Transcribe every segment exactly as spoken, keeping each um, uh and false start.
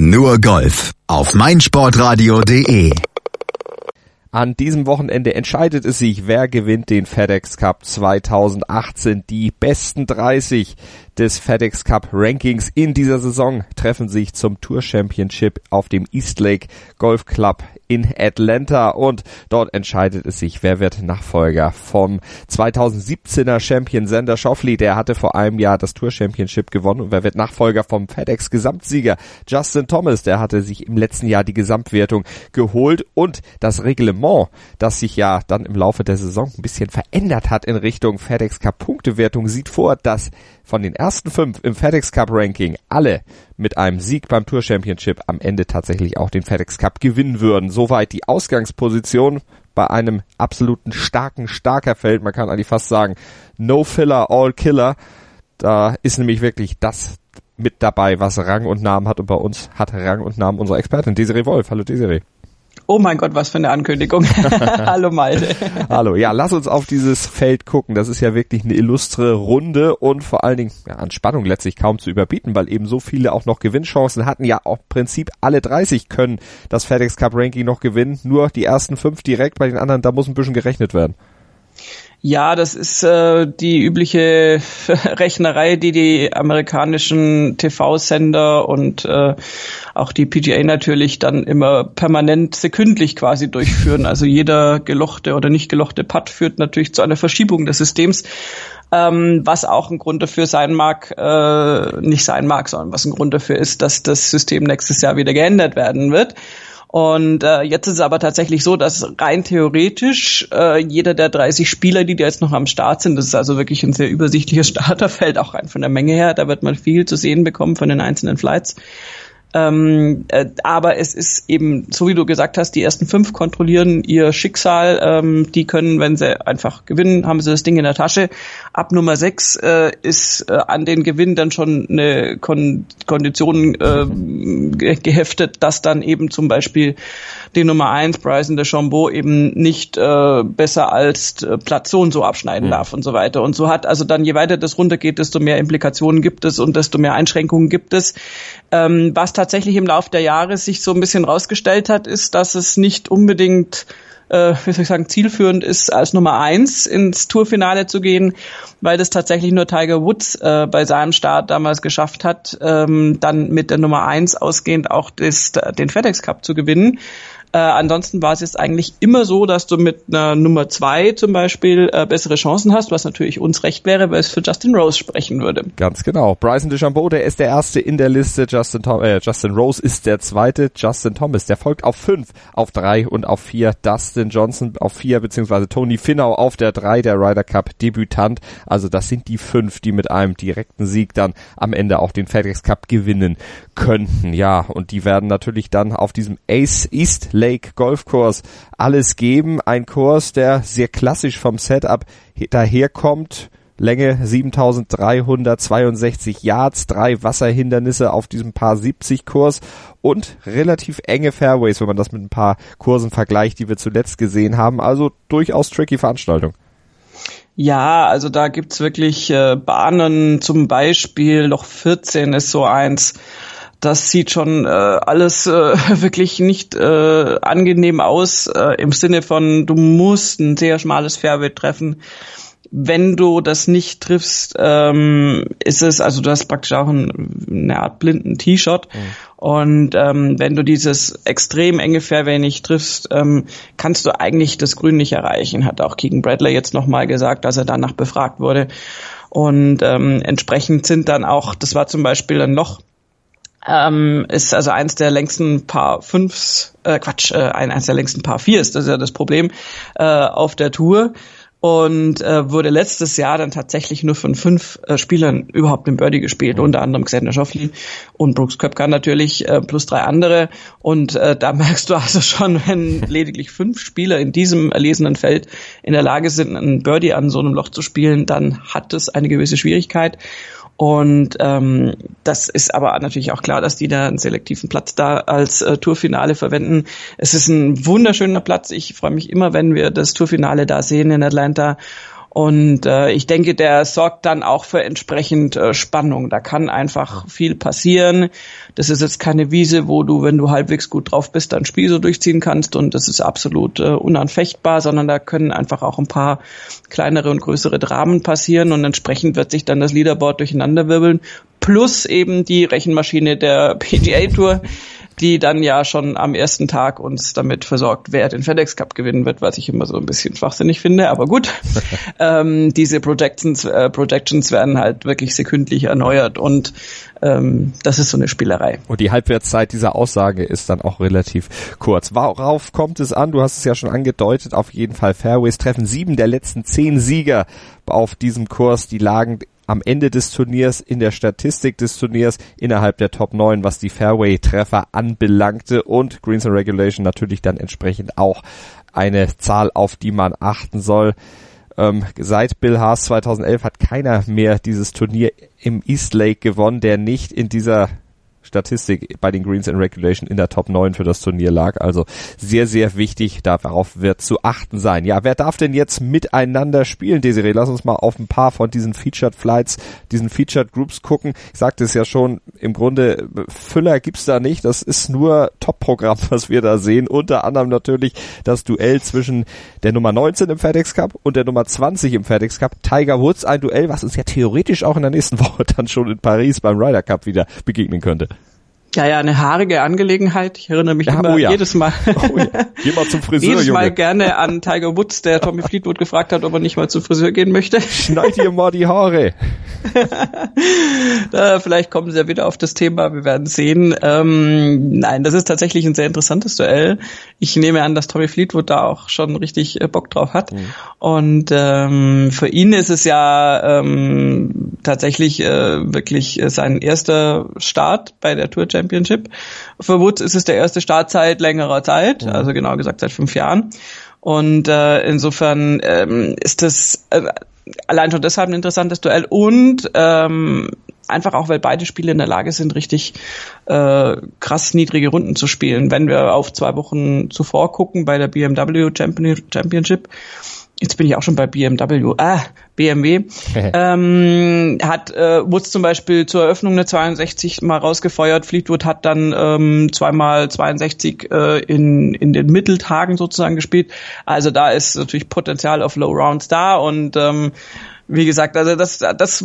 Nur Golf auf meinsportradio punkt de. An diesem Wochenende entscheidet es sich, wer gewinnt den FedEx Cup zweitausendachtzehn. Die besten dreißig des FedEx Cup Rankings in dieser Saison treffen sich zum Tour Championship auf dem Eastlake Golf Club in Atlanta und dort entscheidet es sich, wer wird Nachfolger vom zweitausendsiebzehner Champion Xander Schauffele, der hatte vor einem Jahr das Tour Championship gewonnen, und wer wird Nachfolger vom FedEx Gesamtsieger Justin Thomas, der hatte sich im letzten Jahr die Gesamtwertung geholt, und das Reglement, das sich ja dann im Laufe der Saison ein bisschen verändert hat in Richtung FedEx Cup Punktewertung, sieht vor, dass von den ersten fünf im FedEx Cup Ranking alle mit einem Sieg beim Tour Championship am Ende tatsächlich auch den FedEx Cup gewinnen würden. Soweit die Ausgangsposition bei einem absoluten starken, starker Feld. Man kann eigentlich fast sagen, no filler, all killer. Da ist nämlich wirklich das mit dabei, was Rang und Namen hat, und bei uns hat Rang und Namen unsere Expertin Desiree Wolf. Hallo Desiree. Oh mein Gott, was für eine Ankündigung. Hallo Malte. Hallo, ja, lass uns auf dieses Feld gucken. Das ist ja wirklich eine illustre Runde und vor allen Dingen ja, an Spannung letztlich kaum zu überbieten, weil eben so viele auch noch Gewinnchancen hatten. Ja, auch im Prinzip alle dreißig können das FedEx Cup Ranking noch gewinnen. Nur die ersten fünf direkt, bei den anderen, da muss ein bisschen gerechnet werden. Ja, das ist äh, die übliche Rechnerei, die die amerikanischen T V-Sender und äh, auch die P G A natürlich dann immer permanent sekündlich quasi durchführen. Also jeder gelochte oder nicht gelochte Putt führt natürlich zu einer Verschiebung des Systems, ähm, was auch ein Grund dafür sein mag, äh, nicht sein mag, sondern was ein Grund dafür ist, dass das System nächstes Jahr wieder geändert werden wird. Und äh, jetzt ist es aber tatsächlich so, dass rein theoretisch äh, jeder der dreißig Spieler, die da jetzt noch am Start sind, das ist also wirklich ein sehr übersichtliches Starterfeld, auch rein von der Menge her, da wird man viel zu sehen bekommen von den einzelnen Flights. Ähm, äh, aber es ist eben, so wie du gesagt hast, die ersten fünf kontrollieren ihr Schicksal, ähm, die können, wenn sie einfach gewinnen, haben sie das Ding in der Tasche. Ab Nummer sechs äh, ist äh, an den Gewinn dann schon eine Kon- Kondition äh, ge- geheftet, dass dann eben zum Beispiel die Nummer eins, Bryson DeChambeau, eben nicht äh, besser als äh, Platz so und so abschneiden mhm. darf und so weiter. Und so hat also dann, je weiter das runtergeht, desto mehr Implikationen gibt es und desto mehr Einschränkungen gibt es. Ähm, was tatsächlich im Laufe der Jahre sich so ein bisschen rausgestellt hat, ist, dass es nicht unbedingt, äh, wie soll ich sagen, zielführend ist, als Nummer eins ins Tourfinale zu gehen, weil das tatsächlich nur Tiger Woods äh, bei seinem Start damals geschafft hat, ähm, dann mit der Nummer eins ausgehend auch das, den FedEx Cup zu gewinnen. Äh, ansonsten war es jetzt eigentlich immer so, dass du mit einer Nummer zwei zum Beispiel äh, bessere Chancen hast, was natürlich uns recht wäre, weil es für Justin Rose sprechen würde. Ganz genau. Bryson DeChambeau, der ist der Erste in der Liste. Justin, Tom- äh, Justin Rose ist der Zweite. Justin Thomas, der folgt auf fünf, auf drei und auf vier. Dustin Johnson auf vier, beziehungsweise Tony Finau auf der drei, der Ryder Cup Debütant. Also das sind die fünf, die mit einem direkten Sieg dann am Ende auch den FedEx Cup gewinnen könnten. Ja, und die werden natürlich dann auf diesem Ace East Lake Golfkurs alles geben. Ein Kurs, der sehr klassisch vom Setup daherkommt. Länge siebentausenddreihundertzweiundsechzig Yards, drei Wasserhindernisse auf diesem Par siebzig Kurs und relativ enge Fairways, wenn man das mit ein paar Kursen vergleicht, die wir zuletzt gesehen haben. Also durchaus tricky Veranstaltung. Ja, also da gibt's wirklich äh, Bahnen, zum Beispiel Loch vierzehn ist so eins. Das sieht schon äh, alles äh, wirklich nicht äh, angenehm aus, äh, im Sinne von, du musst ein sehr schmales Fairway treffen. Wenn du das nicht triffst, ähm, ist es, also du hast praktisch auch ein, eine Art blinden Tee-Shot. Mhm. Und ähm, wenn du dieses extrem enge Fairway nicht triffst, ähm, kannst du eigentlich das Grün nicht erreichen, hat auch Keegan Bradley jetzt nochmal gesagt, als er danach befragt wurde. Und ähm, entsprechend sind dann auch, das war zum Beispiel ein Loch, Ähm, ist also eins der längsten Par fünfs, äh, Quatsch, äh, eins der längsten Par viers, das ist ja das Problem, äh, auf der Tour. Und äh, wurde letztes Jahr dann tatsächlich nur von fünf äh, Spielern überhaupt im Birdie gespielt, mhm. unter anderem Xander Schauffele und Brooks Koepka natürlich, äh, plus drei andere. Und äh, da merkst du also schon, wenn lediglich fünf Spieler in diesem erlesenen Feld in der Lage sind, einen Birdie an so einem Loch zu spielen, dann hat es eine gewisse Schwierigkeit. Und ähm, das ist aber natürlich auch klar, dass die da einen selektiven Platz da als äh, Tourfinale verwenden. Es ist ein wunderschöner Platz. Ich freue mich immer, wenn wir das Tourfinale da sehen in Atlanta. Und äh, ich denke, der sorgt dann auch für entsprechend äh, Spannung. Da kann einfach viel passieren. Das ist jetzt keine Wiese, wo du, wenn du halbwegs gut drauf bist, dein Spiel so durchziehen kannst und das ist absolut äh, unanfechtbar, sondern da können einfach auch ein paar kleinere und größere Dramen passieren und entsprechend wird sich dann das Leaderboard durcheinanderwirbeln. Plus eben die Rechenmaschine der P G A Tour, die dann ja schon am ersten Tag uns damit versorgt, wer den FedEx Cup gewinnen wird, was ich immer so ein bisschen schwachsinnig finde, aber gut. ähm, diese Projections, äh, Projections werden halt wirklich sekündlich erneuert und ähm, das ist so eine Spielerei. Und die Halbwertszeit dieser Aussage ist dann auch relativ kurz. Worauf kommt es an? Du hast es ja schon angedeutet, auf jeden Fall Fairways treffen. Sieben der letzten zehn Sieger auf diesem Kurs, die lagen am Ende des Turniers in der Statistik des Turniers innerhalb der Top neun, was die Fairway-Treffer anbelangte und Greens and Regulation natürlich dann entsprechend auch eine Zahl, auf die man achten soll. Ähm, seit Bill Haas zweitausendelf hat keiner mehr dieses Turnier im East Lake gewonnen, der nicht in dieser Statistik bei den Greens and Regulation in der Top neun für das Turnier lag. Also sehr, sehr wichtig, darauf wird zu achten sein. Ja, wer darf denn jetzt miteinander spielen, Desiree? Lass uns mal auf ein paar von diesen Featured Flights, diesen Featured Groups gucken. Ich sagte es ja schon, im Grunde Füller gibt's da nicht. Das ist nur Top-Programm, was wir da sehen. Unter anderem natürlich das Duell zwischen der Nummer neunzehn im FedEx Cup und der Nummer zwanzig im FedEx Cup. Tiger Woods, ein Duell, was uns ja theoretisch auch in der nächsten Woche dann schon in Paris beim Ryder Cup wieder begegnen könnte. Ja, ja, eine haarige Angelegenheit. Ich erinnere mich ja, immer oh ja. jedes Mal, oh ja. Geh mal zum Friseur, jedes Mal Junge. gerne an Tiger Woods, der Tommy Fleetwood gefragt hat, ob er nicht mal zum Friseur gehen möchte. Schneid dir mal die Haare. äh, vielleicht kommen sie ja wieder auf das Thema, wir werden sehen. Ähm, nein, das ist tatsächlich ein sehr interessantes Duell. Ich nehme an, dass Tommy Fleetwood da auch schon richtig äh, Bock drauf hat. Mhm. Und ähm, für ihn ist es ja ähm, tatsächlich äh, wirklich sein erster Start bei der Tour Championship. Für Woods ist es der erste Start seit längerer Zeit, mhm. also genau gesagt seit fünf Jahren. Und äh, insofern ähm, ist das äh, allein schon deshalb ein interessantes Duell und ähm, einfach auch, weil beide Spiele in der Lage sind, richtig äh, krass niedrige Runden zu spielen. Wenn wir auf zwei Wochen zuvor gucken bei der B M W Championship, jetzt bin ich auch schon bei B M W, ah, B M W, ähm, hat äh, Woods zum Beispiel zur Eröffnung eine zweiundsechzig mal rausgefeuert, Fleetwood hat dann ähm, zweimal zweiundsechzig äh, in in den Mitteltagen sozusagen gespielt, also da ist natürlich Potenzial auf Low Rounds da und ähm, wie gesagt, also das das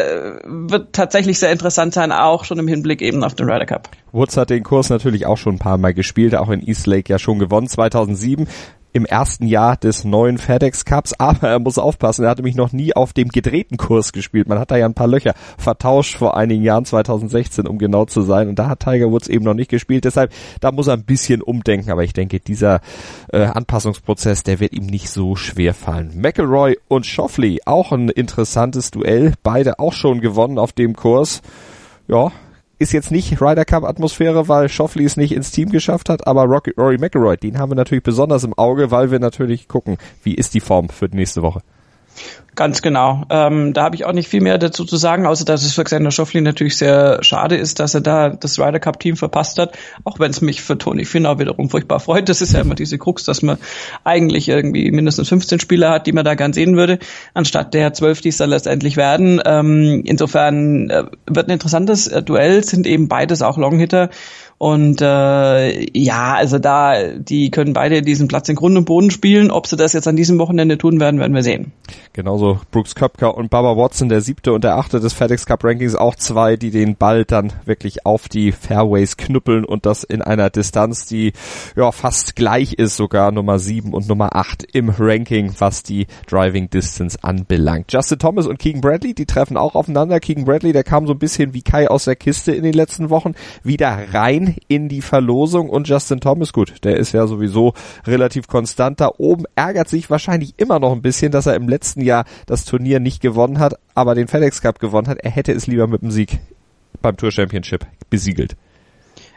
wird tatsächlich sehr interessant sein, auch schon im Hinblick eben auf den Ryder Cup. Woods hat den Kurs natürlich auch schon ein paar Mal gespielt, auch in East Lake ja schon gewonnen, zweitausendsieben. Im ersten Jahr des neuen FedEx Cups, aber er muss aufpassen, er hatte mich noch nie auf dem gedrehten Kurs gespielt. Man hat da ja ein paar Löcher vertauscht vor einigen Jahren, zweitausendsechzehn, um genau zu sein. Und da hat Tiger Woods eben noch nicht gespielt. Deshalb, da muss er ein bisschen umdenken. Aber ich denke, dieser äh, Anpassungsprozess, der wird ihm nicht so schwer fallen. McIlroy und Schauffele, auch ein interessantes Duell. Beide auch schon gewonnen auf dem Kurs. Ja, ist jetzt nicht Ryder Cup Atmosphäre, weil Schauffele es nicht ins Team geschafft hat, aber Rocky, Rory McIlroy, den haben wir natürlich besonders im Auge, weil wir natürlich gucken, wie ist die Form für die nächste Woche. Ganz genau. Ähm, da habe ich auch nicht viel mehr dazu zu sagen, außer dass es für Xander Schauffele natürlich sehr schade ist, dass er da das Ryder Cup Team verpasst hat, auch wenn es mich für Tony Finau wiederum furchtbar freut. Das ist ja immer diese Krux, dass man eigentlich irgendwie mindestens fünfzehn Spieler hat, die man da gern sehen würde, anstatt der zwölf, die es dann letztendlich werden. Ähm, insofern äh, wird ein interessantes äh, Duell, sind eben beides auch Longhitter. Und äh, ja, also da, die können beide diesen Platz in Grund und Boden spielen. Ob sie das jetzt an diesem Wochenende tun werden, werden wir sehen. Genauso Brooks Koepka und Bubba Watson, der siebte und der achte des FedEx Cup Rankings, auch zwei, die den Ball dann wirklich auf die Fairways knüppeln und das in einer Distanz, die ja fast gleich ist, sogar Nummer sieben und Nummer acht im Ranking, was die Driving Distance anbelangt. Justin Thomas und Keegan Bradley, die treffen auch aufeinander. Keegan Bradley, der kam so ein bisschen wie Kai aus der Kiste in den letzten Wochen wieder rein in die Verlosung und Justin Thomas, gut, der ist ja sowieso relativ konstant da oben, ärgert sich wahrscheinlich immer noch ein bisschen, dass er im letzten Jahr das Turnier nicht gewonnen hat, aber den FedEx Cup gewonnen hat. Er hätte es lieber mit dem Sieg beim Tour Championship besiegelt.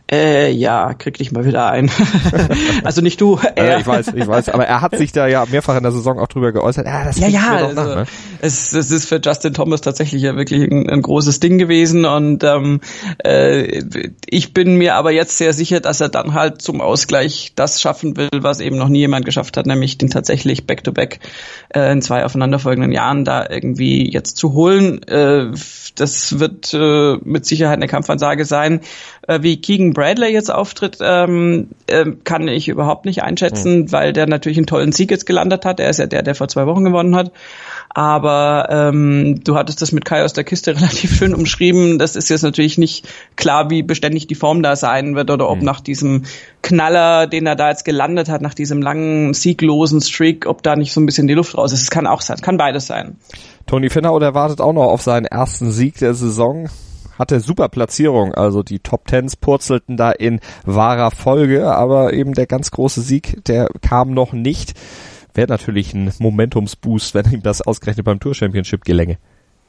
Äh, ja, krieg dich mal wieder ein. Also nicht du, er. Ja, ich weiß, ich weiß, aber er hat sich da ja mehrfach in der Saison auch drüber geäußert. Ah, das ja, ja, mir doch also, nach, ne? es, es ist für Justin Thomas tatsächlich ja wirklich ein, ein großes Ding gewesen und ähm, äh, ich bin mir aber jetzt sehr sicher, dass er dann halt zum Ausgleich das schaffen will, was eben noch nie jemand geschafft hat, nämlich den tatsächlich Back-to-Back äh, in zwei aufeinanderfolgenden Jahren da irgendwie jetzt zu holen. Äh, das wird äh, mit Sicherheit eine Kampfansage sein. Äh, wie Keegan Bradley jetzt auftritt, ähm, äh, kann ich überhaupt nicht einschätzen, mhm. weil der natürlich einen tollen Sieg jetzt gelandet hat. Er ist ja der, der vor zwei Wochen gewonnen hat. Aber ähm, du hattest das mit Kai aus der Kiste relativ schön umschrieben. Das ist jetzt natürlich nicht klar, wie beständig die Form da sein wird oder ob mhm. nach diesem Knaller, den er da jetzt gelandet hat, nach diesem langen, sieglosen Streak, ob da nicht so ein bisschen die Luft raus ist. Es kann auch sein, kann beides sein. Toni Finau, der wartet auch noch auf seinen ersten Sieg der Saison. Hatte super Platzierung, also die Top Tens purzelten da in wahrer Folge, aber eben der ganz große Sieg, der kam noch nicht. Wäre natürlich ein Momentumsboost, wenn ihm das ausgerechnet beim Tour Championship gelänge.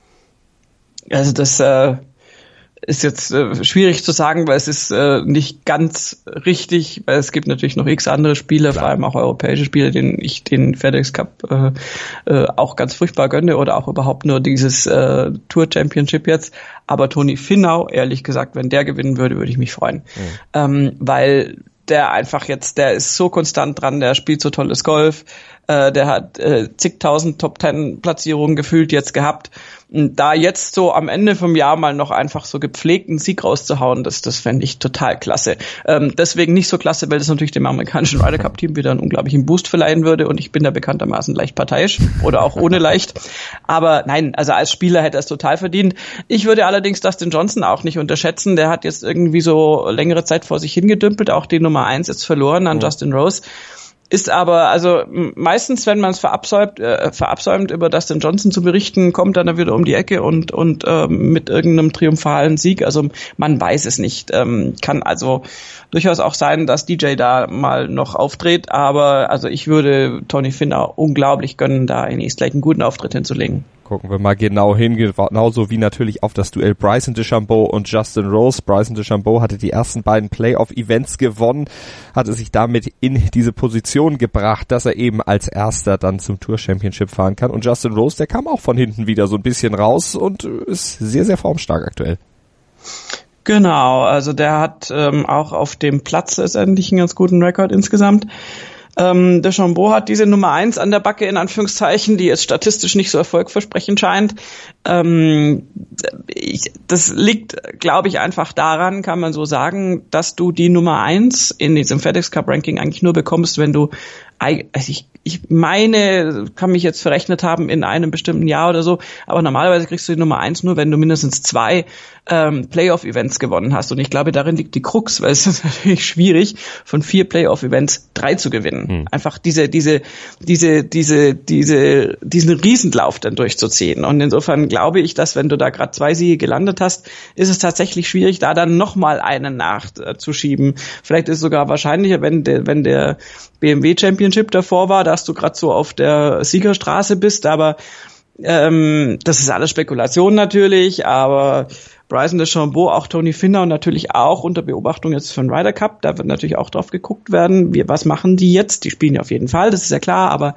Also das äh, ist jetzt äh, schwierig zu sagen, weil es ist äh, nicht ganz richtig, weil es gibt natürlich noch x andere Spiele, Klar. vor allem auch europäische Spiele, denen ich den FedEx Cup äh, äh, auch ganz furchtbar gönne oder auch überhaupt nur dieses äh, Tour Championship jetzt. Aber Toni Finau, ehrlich gesagt, wenn der gewinnen würde, würde ich mich freuen. Mhm. Ähm, weil der einfach jetzt, der ist so konstant dran, der spielt so tolles Golf, äh, der hat äh, zigtausend Top-Ten-Platzierungen gefühlt jetzt gehabt. Und da jetzt so am Ende vom Jahr mal noch einfach so gepflegten Sieg rauszuhauen, das, das fände ich total klasse. Ähm, deswegen nicht so klasse, weil das natürlich dem amerikanischen Ryder Cup Team wieder einen unglaublichen Boost verleihen würde und ich bin da bekanntermaßen leicht parteiisch oder auch ohne leicht. Aber nein, also als Spieler hätte er es total verdient. Ich würde allerdings Dustin Johnson auch nicht unterschätzen. Der hat jetzt irgendwie so längere Zeit vor sich hingedümpelt, auch die Nummer eins jetzt verloren an oh. Justin Rose. Ist aber, also meistens, wenn man es verabsäumt, äh, verabsäumt, über Dustin Johnson zu berichten, kommt dann er wieder um die Ecke und und ähm, mit irgendeinem triumphalen Sieg. Also man weiß es nicht. Ähm, kann also durchaus auch sein, dass D J da mal noch auftritt. Aber also ich würde Toni Finau unglaublich gönnen, da in East Lake einen guten Auftritt hinzulegen. Gucken wir mal genau hin, genauso wie natürlich auf das Duell Bryson DeChambeau und Justin Rose. Bryson DeChambeau hatte die ersten beiden Playoff-Events gewonnen, hatte sich damit in diese Position gebracht, dass er eben als Erster dann zum Tour Championship fahren kann. Und Justin Rose, der kam auch von hinten wieder so ein bisschen raus und ist sehr, sehr formstark aktuell. Genau, also der hat ähm, auch auf dem Platz letztendlich einen ganz guten Rekord insgesamt. Ähm, DeChambeau hat diese Nummer eins an der Backe, in Anführungszeichen, die jetzt statistisch nicht so erfolgversprechend scheint. Ähm, ich, das liegt, glaube ich, einfach daran, kann man so sagen, dass du die Nummer eins in diesem FedEx Cup Ranking eigentlich nur bekommst, wenn du, also ich, ich meine, kann mich jetzt verrechnet haben in einem bestimmten Jahr oder so, aber normalerweise kriegst du die Nummer eins nur, wenn du mindestens zwei ähm, Playoff-Events gewonnen hast. Und ich glaube, darin liegt die Krux, weil es ist natürlich schwierig, von vier Playoff-Events drei zu gewinnen. Hm. Einfach diese, diese, diese, diese, diese, diesen Riesenlauf dann durchzuziehen. Und insofern glaube ich, dass wenn du da gerade zwei Siege gelandet hast, ist es tatsächlich schwierig, da dann nochmal einen nachzuschieben. Vielleicht ist es sogar wahrscheinlicher, wenn der, wenn der B M W Championship davor war, dass du gerade so auf der Siegerstraße bist, aber ähm, das ist alles Spekulation natürlich, aber Bryson DeChambeau, auch Toni Finau natürlich auch unter Beobachtung jetzt für den Ryder Cup, da wird natürlich auch drauf geguckt werden, wie, was machen die jetzt, die spielen ja auf jeden Fall, das ist ja klar, aber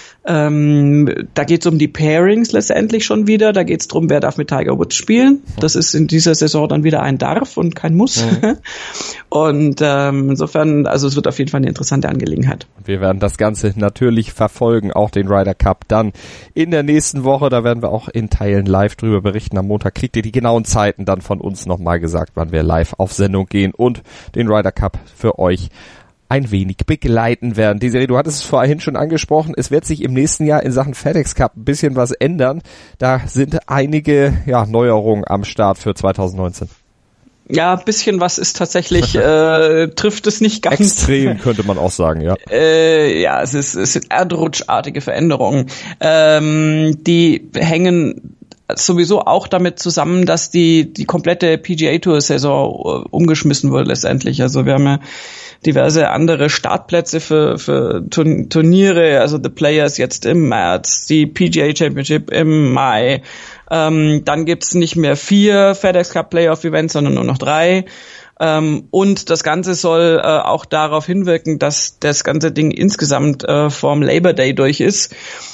Ähm, da geht es um die Pairings letztendlich schon wieder. Da geht es darum, wer darf mit Tiger Woods spielen. Das ist in dieser Saison dann wieder ein Darf und kein Muss. Mhm. Und ähm, insofern, also es wird auf jeden Fall eine interessante Angelegenheit. Wir werden das Ganze natürlich verfolgen, auch den Ryder Cup dann in der nächsten Woche. Da werden wir auch in Teilen live drüber berichten. Am Montag kriegt ihr die genauen Zeiten dann von uns nochmal gesagt, wann wir live auf Sendung gehen und den Ryder Cup für euch ein wenig begleiten werden. Desiree, du hattest es vorhin schon angesprochen, es wird sich im nächsten Jahr in Sachen FedEx Cup ein bisschen was ändern. Da sind einige ja, Neuerungen am Start für zwanzig neunzehn. Ja, ein bisschen was ist tatsächlich, äh, trifft es nicht ganz. Extrem, könnte man auch sagen, ja. Äh, ja, es ist, es sind erdrutschartige Veränderungen. Ähm, die hängen sowieso auch damit zusammen, dass die die komplette P G A Tour Saison umgeschmissen wurde letztendlich. Also wir haben ja diverse andere Startplätze für für Turniere, also The Players jetzt im März, die P G A Championship im Mai. Ähm, dann gibt's nicht mehr vier FedEx Cup Playoff Events, sondern nur noch drei. Ähm, und das Ganze soll äh, auch darauf hinwirken, dass das ganze Ding insgesamt äh, vorm Labor Day durch ist.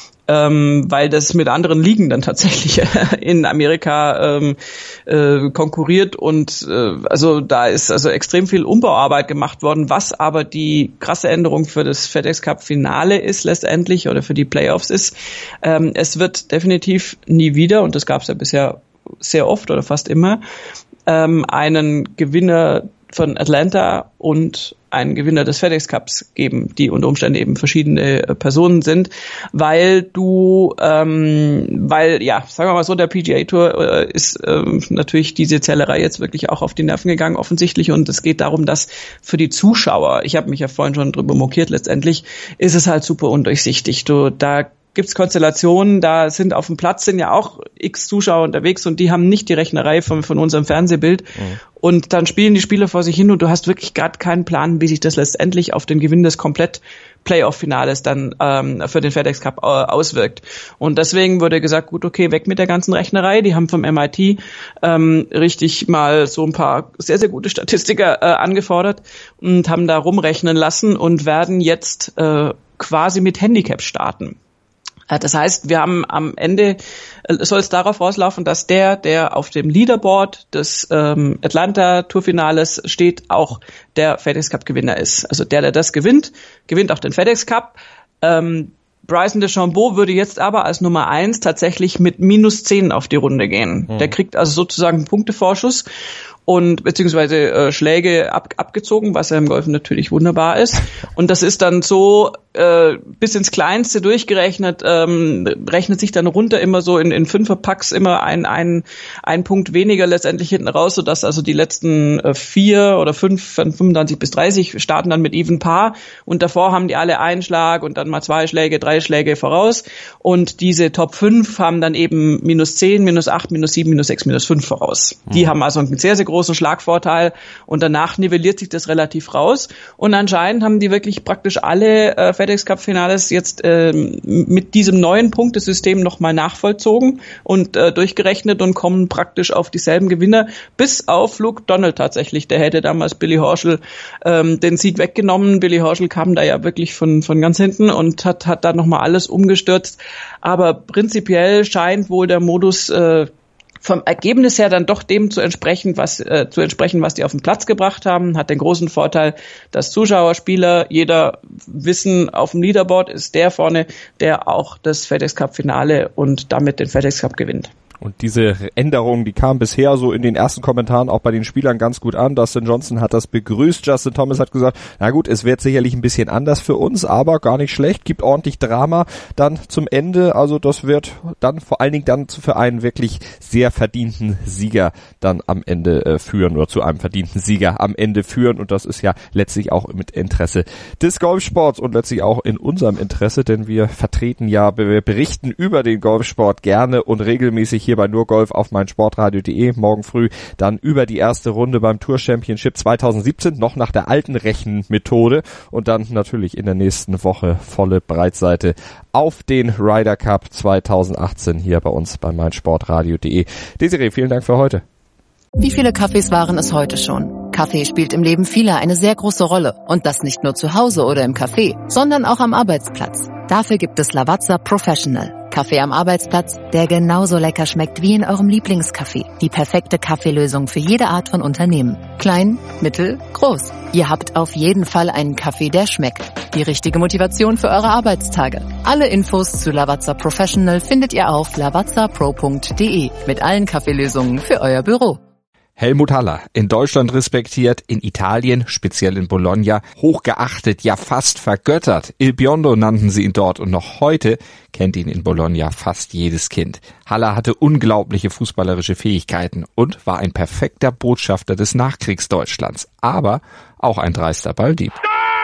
Ähm, weil das mit anderen Ligen dann tatsächlich in Amerika ähm, äh, konkurriert und äh, also da ist also extrem viel Umbauarbeit gemacht worden, was aber die krasse Änderung für das FedEx Cup Finale ist letztendlich oder für die Playoffs ist. Ähm, es wird definitiv nie wieder, und das gab es ja bisher sehr oft oder fast immer, ähm, einen Gewinner von Atlanta und einen Gewinner des FedEx Cups geben, die unter Umständen eben verschiedene äh, Personen sind, weil du, ähm, weil, ja, sagen wir mal so, der P G A Tour äh, ist äh, natürlich diese Zählerei jetzt wirklich auch auf die Nerven gegangen, offensichtlich, und es geht darum, dass für die Zuschauer, ich habe mich ja vorhin schon drüber mokiert, letztendlich ist es halt super undurchsichtig. Du, da gibt's Konstellationen, da sind auf dem Platz sind ja auch x Zuschauer unterwegs und die haben nicht die Rechnerei von, von unserem Fernsehbild. Mhm. Und dann spielen die Spieler vor sich hin und du hast wirklich gerade keinen Plan, wie sich das letztendlich auf den Gewinn des komplett Playoff-Finales dann ähm, für den FedEx Cup äh, auswirkt. Und deswegen wurde gesagt, gut, okay, weg mit der ganzen Rechnerei. Die haben vom M I T ähm, richtig mal so ein paar sehr, sehr gute Statistiker äh, angefordert und haben da rumrechnen lassen und werden jetzt äh, quasi mit Handicap starten. Das heißt, wir haben am Ende, soll es darauf rauslaufen, dass der, der auf dem Leaderboard des ähm, Atlanta-Tourfinales steht, auch der FedEx Cup-Gewinner ist. Also der, der das gewinnt, gewinnt auch den FedEx Cup. Ähm, Bryson DeChambeau würde jetzt aber als Nummer eins tatsächlich mit minus zehn auf die Runde gehen. Hm. Der kriegt also sozusagen einen Punktevorschuss und beziehungsweise äh, Schläge ab, abgezogen, was ja im Golf natürlich wunderbar ist. Und das ist dann so äh, bis ins Kleinste durchgerechnet, ähm, rechnet sich dann runter immer so in, in Fünferpacks immer ein, ein, ein Punkt weniger letztendlich hinten raus, sodass also die letzten äh, vier oder fünf von fünfundzwanzig bis dreißig starten dann mit Even Par und davor haben die alle einen Schlag und dann mal zwei Schläge, drei Schläge voraus und diese Top fünf haben dann eben minus zehn, minus acht, minus sieben, minus sechs, minus fünf voraus. Mhm. Die haben also einen sehr, sehr großen Schlagvorteil und danach nivelliert sich das relativ raus und anscheinend haben die wirklich praktisch alle äh, FedEx Cup Finales jetzt äh, mit diesem neuen Punktesystem nochmal nachvollzogen und äh, durchgerechnet und kommen praktisch auf dieselben Gewinner, bis auf Luke Donald tatsächlich. Der hätte damals Billy Horschel ähm, den Sieg weggenommen. Billy Horschel kam da ja wirklich von von ganz hinten und hat hat da nochmal alles umgestürzt. Aber prinzipiell scheint wohl der Modus äh, vom Ergebnis her dann doch dem zu entsprechen, was äh, zu entsprechen, was die auf den Platz gebracht haben, hat den großen Vorteil, dass Zuschauer, Spieler, jeder wissen, auf dem Leaderboard ist der vorne, der auch das FedEx Cup Finale und damit den FedEx Cup gewinnt. Und diese Änderung, die kam bisher so in den ersten Kommentaren auch bei den Spielern ganz gut an. Dustin Johnson hat das begrüßt. Justin Thomas hat gesagt, na gut, es wird sicherlich ein bisschen anders für uns, aber gar nicht schlecht. Gibt ordentlich Drama dann zum Ende. Also das wird dann vor allen Dingen dann für einen wirklich sehr verdienten Sieger dann am Ende äh, führen oder zu einem verdienten Sieger am Ende führen. Und das ist ja letztlich auch mit Interesse des Golfsports und letztlich auch in unserem Interesse, denn wir vertreten ja, wir berichten über den Golfsport gerne und regelmäßig hier hier bei nur Golf auf meinsportradio punkt de, morgen früh dann über die erste Runde beim Tour Championship zwanzig siebzehn, noch nach der alten Rechenmethode und dann natürlich in der nächsten Woche volle Breitseite auf den Ryder Cup zwanzig achtzehn hier bei uns bei meinsportradio punkt de. Desiree, vielen Dank für heute. Wie viele Kaffees waren es heute schon? Kaffee spielt im Leben vieler eine sehr große Rolle. Und das nicht nur zu Hause oder im Café, sondern auch am Arbeitsplatz. Dafür gibt es Lavazza Professional. Kaffee am Arbeitsplatz, der genauso lecker schmeckt wie in eurem Lieblingskaffee. Die perfekte Kaffeelösung für jede Art von Unternehmen. Klein, mittel, groß. Ihr habt auf jeden Fall einen Kaffee, der schmeckt. Die richtige Motivation für eure Arbeitstage. Alle Infos zu Lavazza Professional findet ihr auf lavazza pro punkt de mit allen Kaffeelösungen für euer Büro. Helmut Haller, in Deutschland respektiert, in Italien, speziell in Bologna, hochgeachtet, ja fast vergöttert. Il Biondo nannten sie ihn dort und noch heute kennt ihn in Bologna fast jedes Kind. Haller hatte unglaubliche fußballerische Fähigkeiten und war ein perfekter Botschafter des Nachkriegsdeutschlands, aber auch ein dreister Balldieb.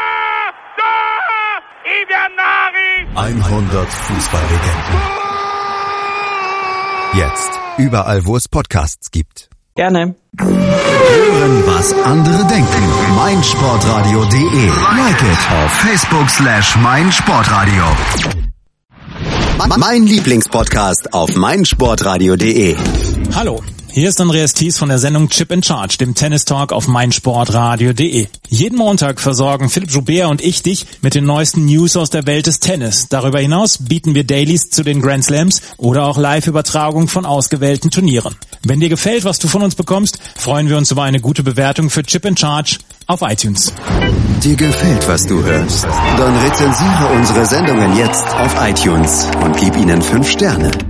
hundert Fußballlegenden. Jetzt überall, wo es Podcasts gibt. Gerne. Hören, was andere denken. meinsportradio punkt de. Like it auf Facebook slash meinsportradio. Mein Lieblingspodcast auf meinsportradio punkt de. Hallo, Hier ist Andreas Thies von der Sendung Chip in Charge, dem Tennis Talk auf meinsportradio punkt de. Jeden Montag versorgen Philipp Joubert und ich dich mit den neuesten News aus der Welt des Tennis. Darüber hinaus bieten wir Dailies zu den Grand Slams oder auch Live-Übertragung von ausgewählten Turnieren. Wenn dir gefällt, was du von uns bekommst, freuen wir uns über eine gute Bewertung für Chip in Charge auf iTunes. Dir gefällt, was du hörst? Dann rezensiere unsere Sendungen jetzt auf iTunes und gib ihnen fünf Sterne.